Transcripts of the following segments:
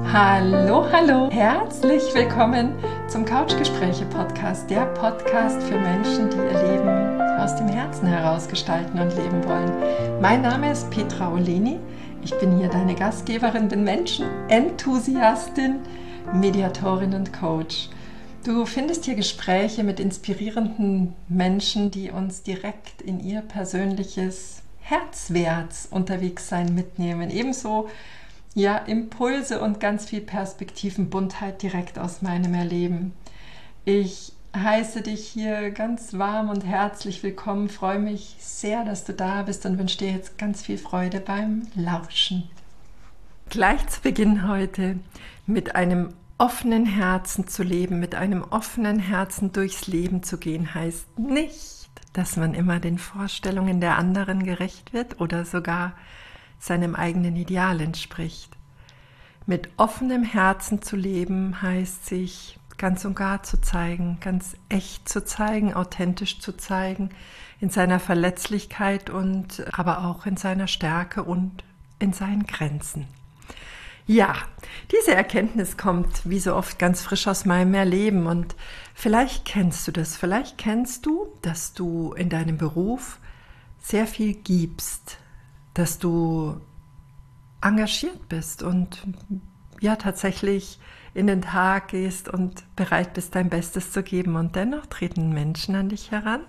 Hallo, hallo, herzlich willkommen zum Couchgespräche-Podcast, der Podcast für Menschen, die ihr Leben aus dem Herzen heraus gestalten und leben wollen. Mein Name ist Petra Oleni, ich bin hier deine Gastgeberin, bin Menschenenthusiastin, Mediatorin und Coach. Du findest hier Gespräche mit inspirierenden Menschen, die uns direkt in ihr persönliches Herzwärts unterwegs sein mitnehmen. Ebenso Impulse und ganz viel Perspektivenbuntheit direkt aus meinem Erleben. Ich heiße dich hier ganz warm und herzlich willkommen, freue mich sehr, dass du da bist und wünsche dir jetzt ganz viel Freude beim Lauschen. Gleich zu Beginn heute mit einem offenen Herzen zu leben, mit einem offenen Herzen durchs Leben zu gehen, heißt nicht, dass man immer den Vorstellungen der anderen gerecht wird oder sogar seinem eigenen Ideal entspricht. Mit offenem Herzen zu leben, heißt sich ganz und gar zu zeigen, ganz echt zu zeigen, authentisch zu zeigen, in seiner Verletzlichkeit und aber auch in seiner Stärke und in seinen Grenzen. Ja, diese Erkenntnis kommt wie so oft ganz frisch aus meinem Erleben und vielleicht kennst du das, vielleicht kennst du, dass du in deinem Beruf sehr viel gibst, dass du engagiert bist und tatsächlich in den Tag gehst und bereit bist, dein Bestes zu geben und dennoch treten Menschen an dich heran.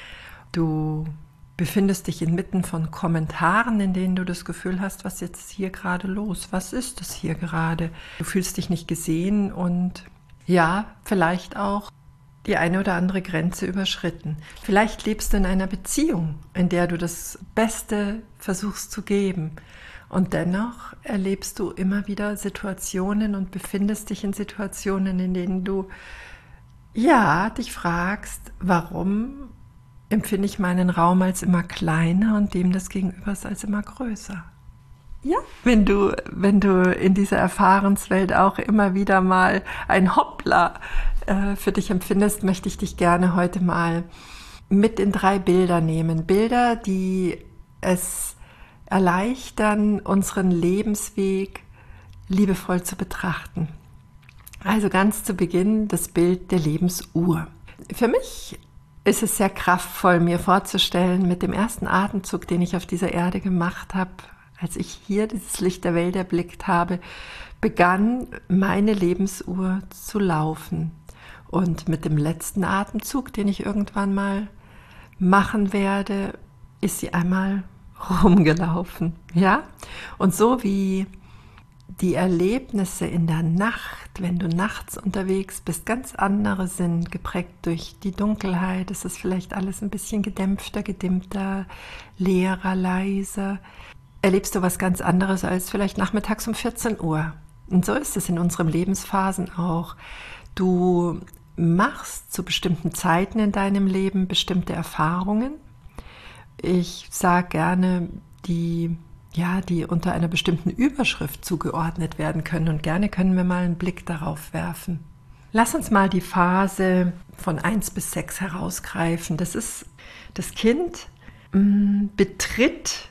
Du befindest dich inmitten von Kommentaren, in denen du das Gefühl hast, was jetzt hier gerade los? Was ist es hier gerade? Du fühlst dich nicht gesehen und vielleicht auch die eine oder andere Grenze überschritten. Vielleicht lebst du in einer Beziehung, in der du das Beste versuchst zu geben. Und dennoch erlebst du immer wieder Situationen und befindest dich in Situationen, in denen du dich fragst, warum empfinde ich meinen Raum als immer kleiner und dem des Gegenübers als immer größer. Ja, wenn du in dieser Erfahrenswelt auch immer wieder mal ein Hoppla für dich empfindest, möchte ich dich gerne heute mal mit in 3 Bilder nehmen. Bilder, die es erleichtern, unseren Lebensweg liebevoll zu betrachten. Also ganz zu Beginn das Bild der Lebensuhr. Für mich ist es sehr kraftvoll, mir vorzustellen, mit dem ersten Atemzug, den ich auf dieser Erde gemacht habe, als ich hier dieses Licht der Welt erblickt habe, begann meine Lebensuhr zu laufen. Und mit dem letzten Atemzug, den ich irgendwann mal machen werde, ist sie einmal rumgelaufen. Ja? Und so wie die Erlebnisse in der Nacht, wenn du nachts unterwegs bist, ganz andere sind, geprägt durch die Dunkelheit, es ist vielleicht alles ein bisschen gedämpfter, gedimmter, leerer, leiser, erlebst du was ganz anderes als vielleicht nachmittags um 14 Uhr. Und so ist es in unseren Lebensphasen auch. Du machst zu bestimmten Zeiten in deinem Leben bestimmte Erfahrungen. Ich sage gerne, die unter einer bestimmten Überschrift zugeordnet werden können. Und gerne können wir mal einen Blick darauf werfen. Lass uns mal die Phase von 1 bis 6 herausgreifen. Das ist, das Kind betritt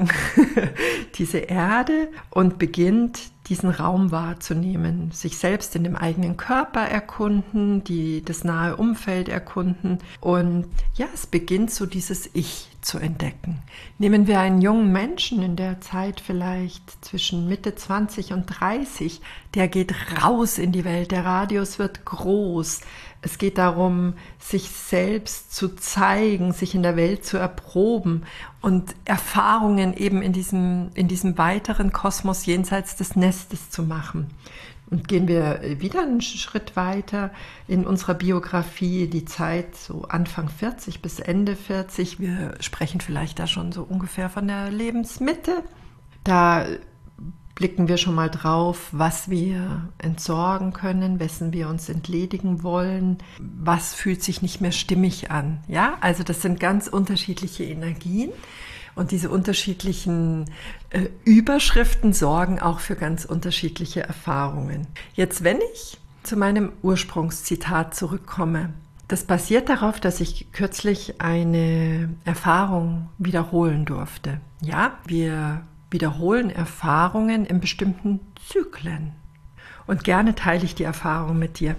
diese Erde und beginnt, diesen Raum wahrzunehmen, sich selbst in dem eigenen Körper erkunden, das nahe Umfeld erkunden und es beginnt so dieses Ich zu entdecken. Nehmen wir einen jungen Menschen in der Zeit vielleicht zwischen Mitte 20 und 30, der geht raus in die Welt, der Radius wird groß. Es geht darum, sich selbst zu zeigen, sich in der Welt zu erproben und Erfahrungen eben in diesem weiteren Kosmos jenseits des Nestes zu machen. Und gehen wir wieder einen Schritt weiter in unserer Biografie, die Zeit so Anfang 40 bis Ende 40. Wir sprechen vielleicht da schon so ungefähr von der Lebensmitte. Da blicken wir schon mal drauf, was wir entsorgen können, wessen wir uns entledigen wollen, was fühlt sich nicht mehr stimmig an. Ja, also das sind ganz unterschiedliche Energien und diese unterschiedlichen Überschriften sorgen auch für ganz unterschiedliche Erfahrungen. Jetzt, wenn ich zu meinem Ursprungszitat zurückkomme, das basiert darauf, dass ich kürzlich eine Erfahrung wiederholen durfte. Ja, wir wiederholen Erfahrungen in bestimmten Zyklen. Und gerne teile ich die Erfahrung mit dir.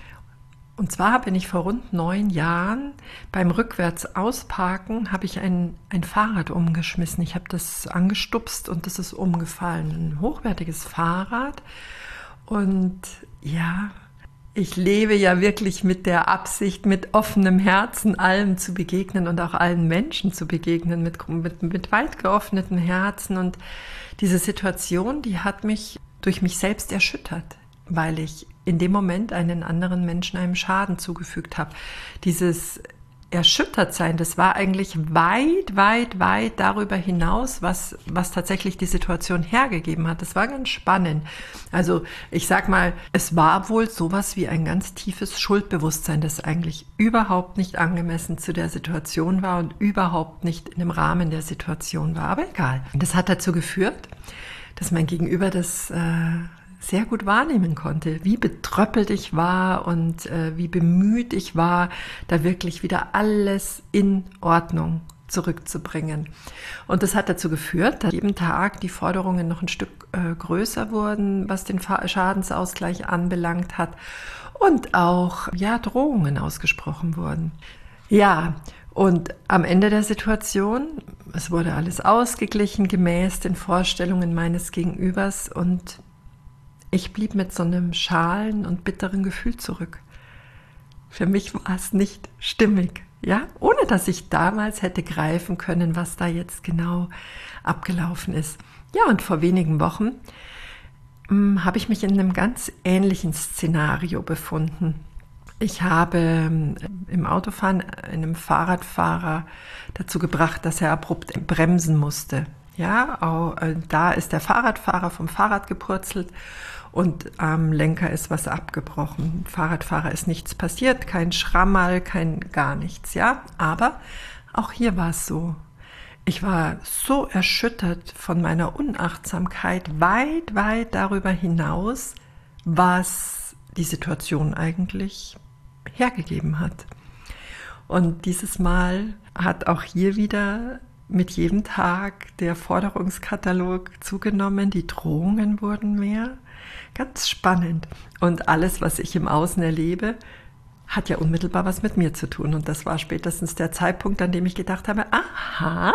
Und zwar bin ich vor rund 9 Jahren beim Rückwärts-Ausparken, habe ich ein Fahrrad umgeschmissen. Ich habe das angestupst und das ist umgefallen. Ein hochwertiges Fahrrad. Und ja, ich lebe ja wirklich mit der Absicht, mit offenem Herzen allem zu begegnen und auch allen Menschen zu begegnen, mit weit geöffnetem Herzen. Und diese Situation, die hat mich durch mich selbst erschüttert, weil ich in dem Moment einen anderen Menschen einem Schaden zugefügt habe. Dieses Erschüttertsein, das war eigentlich weit darüber hinaus, was tatsächlich die Situation hergegeben hat. Das war ganz spannend. Also ich sag mal, es war wohl sowas wie ein ganz tiefes Schuldbewusstsein, das eigentlich überhaupt nicht angemessen zu der Situation war und überhaupt nicht in dem Rahmen der Situation war. Aber egal. Das hat dazu geführt, dass mein Gegenüber das sehr gut wahrnehmen konnte, wie betröppelt ich war und wie bemüht ich war, da wirklich wieder alles in Ordnung zurückzubringen. Und das hat dazu geführt, dass jeden Tag die Forderungen noch ein Stück größer wurden, was den Schadensausgleich anbelangt hat und auch Drohungen ausgesprochen wurden. Ja, und am Ende der Situation, es wurde alles ausgeglichen gemäß den Vorstellungen meines Gegenübers und ich blieb mit so einem schalen und bitteren Gefühl zurück. Für mich war es nicht stimmig, ja, ohne dass ich damals hätte greifen können, was da jetzt genau abgelaufen ist. Ja, und vor wenigen Wochen habe ich mich in einem ganz ähnlichen Szenario befunden. Ich habe im Autofahren einem Fahrradfahrer dazu gebracht, dass er abrupt bremsen musste. Ja, da ist der Fahrradfahrer vom Fahrrad gepurzelt und am Lenker ist was abgebrochen. Fahrradfahrer ist nichts passiert, kein Schrammerl, gar nichts, ja. Aber auch hier war es so. Ich war so erschüttert von meiner Unachtsamkeit, weit darüber hinaus, was die Situation eigentlich hergegeben hat. Und dieses Mal hat auch hier wieder mit jedem Tag der Forderungskatalog zugenommen, die Drohungen wurden mehr. Ganz spannend. Und alles, was ich im Außen erlebe, hat ja unmittelbar was mit mir zu tun. Und das war spätestens der Zeitpunkt, an dem ich gedacht habe, aha,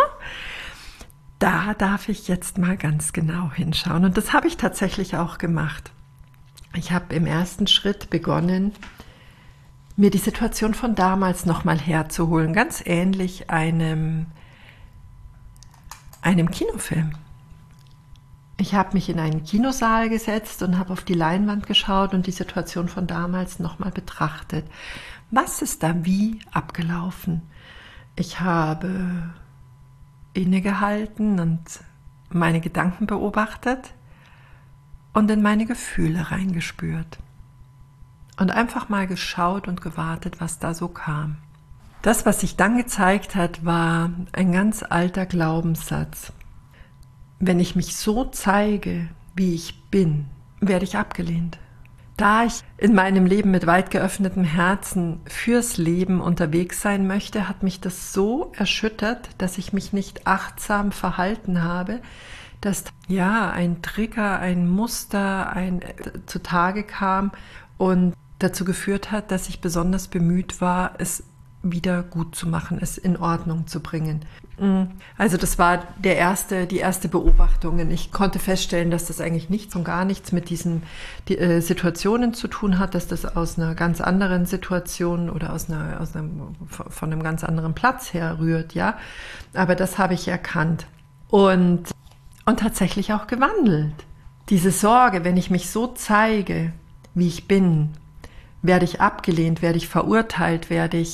da darf ich jetzt mal ganz genau hinschauen. Und das habe ich tatsächlich auch gemacht. Ich habe im ersten Schritt begonnen, mir die Situation von damals nochmal herzuholen. Ganz ähnlich einem Kinofilm. Ich habe mich in einen Kinosaal gesetzt und habe auf die Leinwand geschaut und die Situation von damals nochmal betrachtet. Was ist da wie abgelaufen? Ich habe innegehalten und meine Gedanken beobachtet und in meine Gefühle reingespürt. Und einfach mal geschaut und gewartet, was da so kam. Das, was sich dann gezeigt hat, war ein ganz alter Glaubenssatz. Wenn ich mich so zeige, wie ich bin, werde ich abgelehnt. Da ich in meinem Leben mit weit geöffnetem Herzen fürs Leben unterwegs sein möchte, hat mich das so erschüttert, dass ich mich nicht achtsam verhalten habe, dass ein Trigger, ein Muster zutage kam und dazu geführt hat, dass ich besonders bemüht war, es wieder gut zu machen, es in Ordnung zu bringen. Also das war die erste Beobachtung. Ich konnte feststellen, dass das eigentlich nichts und gar nichts mit diesen Situationen zu tun hat, dass das aus einer ganz anderen Situation oder von einem ganz anderen Platz her rührt, ja. Aber das habe ich erkannt und tatsächlich auch gewandelt. Diese Sorge, wenn ich mich so zeige, wie ich bin, werde ich abgelehnt, werde ich verurteilt,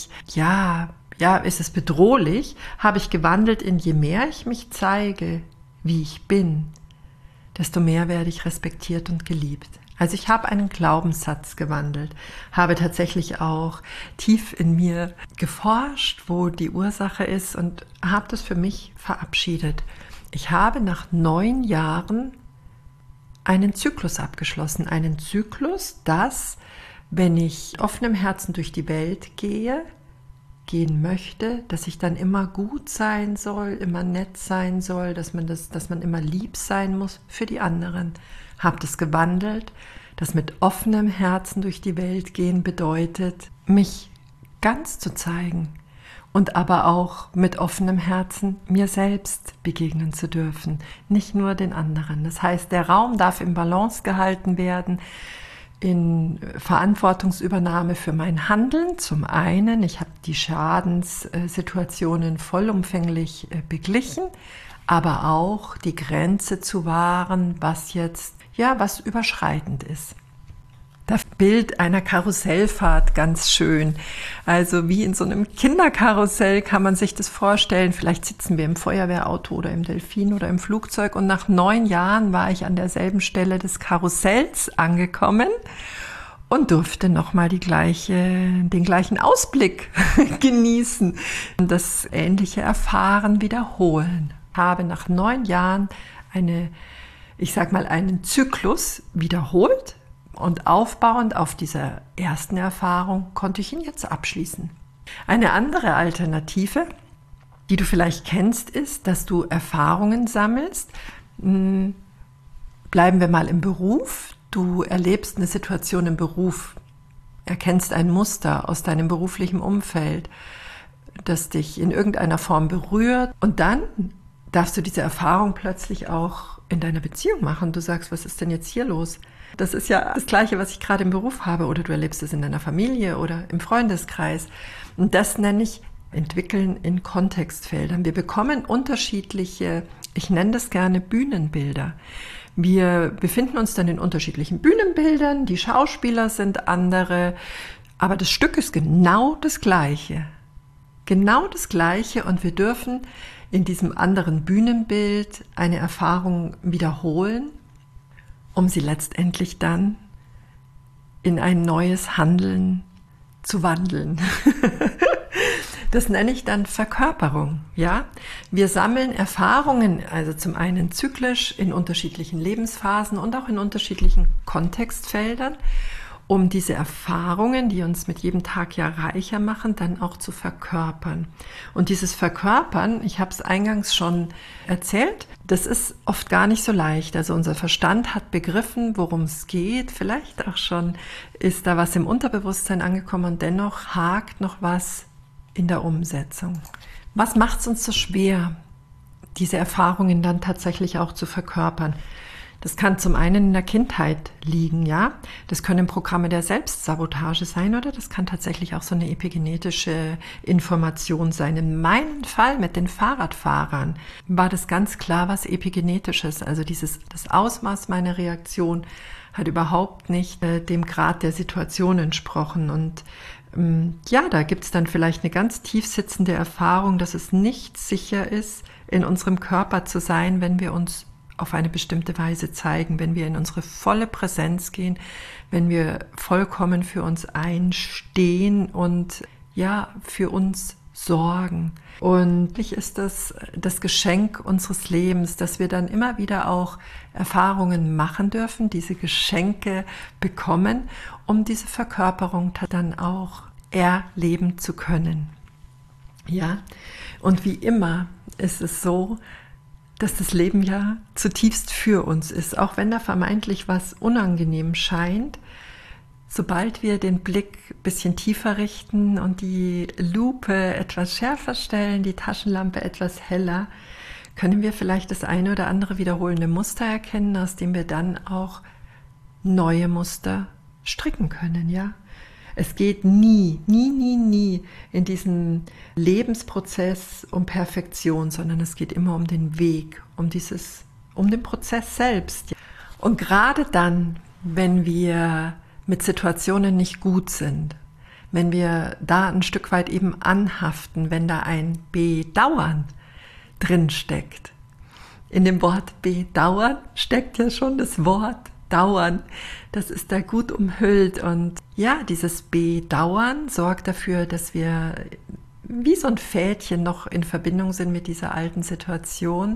ist es bedrohlich, habe ich gewandelt in je mehr ich mich zeige, wie ich bin, desto mehr werde ich respektiert und geliebt. Also ich habe einen Glaubenssatz gewandelt, habe tatsächlich auch tief in mir geforscht, wo die Ursache ist und habe das für mich verabschiedet. Ich habe nach 9 Jahren einen Zyklus abgeschlossen, einen Zyklus, dass wenn ich offenem Herzen durch die Welt gehen möchte, dass ich dann immer gut sein soll, immer nett sein soll, dass man immer lieb sein muss für die anderen. Habe das gewandelt dass mit offenem Herzen durch die Welt gehen bedeutet, mich ganz zu zeigen und aber auch mit offenem Herzen mir selbst begegnen zu dürfen, nicht nur den anderen. Das heißt, der Raum darf im Balance gehalten werden, in Verantwortungsübernahme für mein Handeln. Zum einen, ich habe die Schadenssituationen vollumfänglich beglichen, aber auch die Grenze zu wahren, was jetzt, was überschreitend ist. Das Bild einer Karussellfahrt ganz schön. Also wie in so einem Kinderkarussell kann man sich das vorstellen. Vielleicht sitzen wir im Feuerwehrauto oder im Delfin oder im Flugzeug und nach 9 Jahren war ich an derselben Stelle des Karussells angekommen und durfte nochmal den gleichen Ausblick genießen und das ähnliche Erfahren wiederholen. Ich habe nach 9 Jahren einen Zyklus wiederholt. Und aufbauend auf dieser ersten Erfahrung konnte ich ihn jetzt abschließen. Eine andere Alternative, die du vielleicht kennst, ist, dass du Erfahrungen sammelst. Bleiben wir mal im Beruf. Du erlebst eine Situation im Beruf, erkennst ein Muster aus deinem beruflichen Umfeld, das dich in irgendeiner Form berührt. Und dann darfst du diese Erfahrung plötzlich auch in deiner Beziehung machen. Du sagst, was ist denn jetzt hier los? Das ist ja das Gleiche, was ich gerade im Beruf habe, oder du erlebst es in deiner Familie oder im Freundeskreis. Und das nenne ich Entwickeln in Kontextfeldern. Wir bekommen unterschiedliche, ich nenne das gerne Bühnenbilder. Wir befinden uns dann in unterschiedlichen Bühnenbildern, die Schauspieler sind andere, aber das Stück ist genau das Gleiche. Genau das Gleiche, und wir dürfen in diesem anderen Bühnenbild eine Erfahrung wiederholen, um sie letztendlich dann in ein neues Handeln zu wandeln. Das nenne ich dann Verkörperung, ja? Wir sammeln Erfahrungen, also zum einen zyklisch in unterschiedlichen Lebensphasen und auch in unterschiedlichen Kontextfeldern, um diese Erfahrungen, die uns mit jedem Tag ja reicher machen, dann auch zu verkörpern. Und dieses Verkörpern, ich habe es eingangs schon erzählt, das ist oft gar nicht so leicht. Also unser Verstand hat begriffen, worum es geht. Vielleicht auch schon ist da was im Unterbewusstsein angekommen und dennoch hakt noch was in der Umsetzung. Was macht es uns so schwer, diese Erfahrungen dann tatsächlich auch zu verkörpern? Das kann zum einen in der Kindheit liegen, ja. Das können Programme der Selbstsabotage sein, oder das kann tatsächlich auch so eine epigenetische Information sein. In meinem Fall mit den Fahrradfahrern war das ganz klar was Epigenetisches. Also das Ausmaß meiner Reaktion hat überhaupt nicht dem Grad der Situation entsprochen. Und da gibt es dann vielleicht eine ganz tief sitzende Erfahrung, dass es nicht sicher ist, in unserem Körper zu sein, wenn wir uns auf eine bestimmte Weise zeigen, wenn wir in unsere volle Präsenz gehen, wenn wir vollkommen für uns einstehen und für uns sorgen. Und eigentlich ist das Geschenk unseres Lebens, dass wir dann immer wieder auch Erfahrungen machen dürfen, diese Geschenke bekommen, um diese Verkörperung dann auch erleben zu können. Ja, und wie immer ist es so, dass das Leben ja zutiefst für uns ist, auch wenn da vermeintlich was unangenehm scheint. Sobald wir den Blick ein bisschen tiefer richten und die Lupe etwas schärfer stellen, die Taschenlampe etwas heller, können wir vielleicht das eine oder andere wiederholende Muster erkennen, aus dem wir dann auch neue Muster stricken können, ja. Es geht nie in diesem Lebensprozess um Perfektion, sondern es geht immer um den Weg, um den Prozess selbst. Und gerade dann, wenn wir mit Situationen nicht gut sind, wenn wir da ein Stück weit eben anhaften, wenn da ein Bedauern drin steckt. In dem Wort Bedauern steckt ja schon das Wort Dauern. Das ist da gut umhüllt, und dieses Bedauern sorgt dafür, dass wir wie so ein Fädchen noch in Verbindung sind mit dieser alten Situation,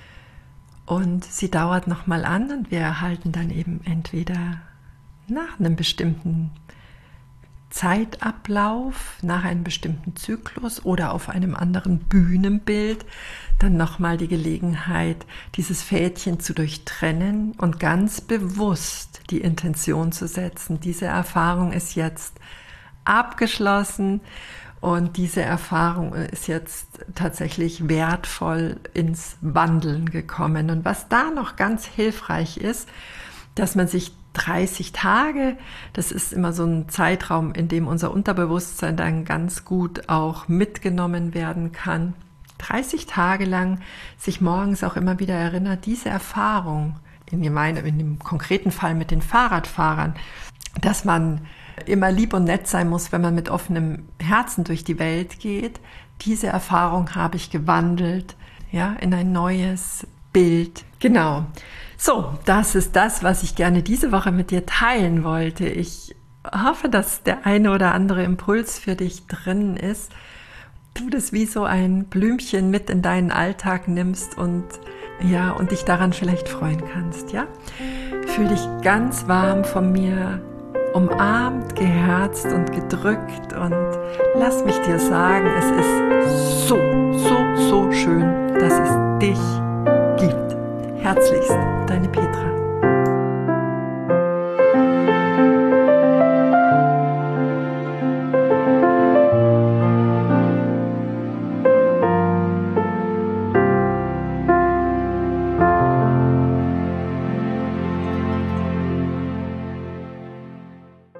und sie dauert nochmal an und wir erhalten dann eben entweder nach einem bestimmten Zeitablauf nach einem bestimmten Zyklus oder auf einem anderen Bühnenbild dann nochmal die Gelegenheit, dieses Fädchen zu durchtrennen und ganz bewusst die Intention zu setzen. Diese Erfahrung ist jetzt abgeschlossen und diese Erfahrung ist jetzt tatsächlich wertvoll ins Wandeln gekommen. Und was da noch ganz hilfreich ist, dass man sich 30 Tage, das ist immer so ein Zeitraum, in dem unser Unterbewusstsein dann ganz gut auch mitgenommen werden kann, 30 Tage lang sich morgens auch immer wieder erinnert, diese Erfahrung, in dem konkreten Fall mit den Fahrradfahrern, dass man immer lieb und nett sein muss, wenn man mit offenem Herzen durch die Welt geht. Diese Erfahrung habe ich gewandelt, ja, in ein neues Bild. Genau. So, das ist das, was ich gerne diese Woche mit dir teilen wollte. Ich hoffe, dass der eine oder andere Impuls für dich drin ist. Du das wie so ein Blümchen mit in deinen Alltag nimmst und dich daran vielleicht freuen kannst, ja? Fühl dich ganz warm von mir umarmt, geherzt und gedrückt und lass mich dir sagen, es ist so schön, dass es dich gibt. Herzlichst, deine Petra.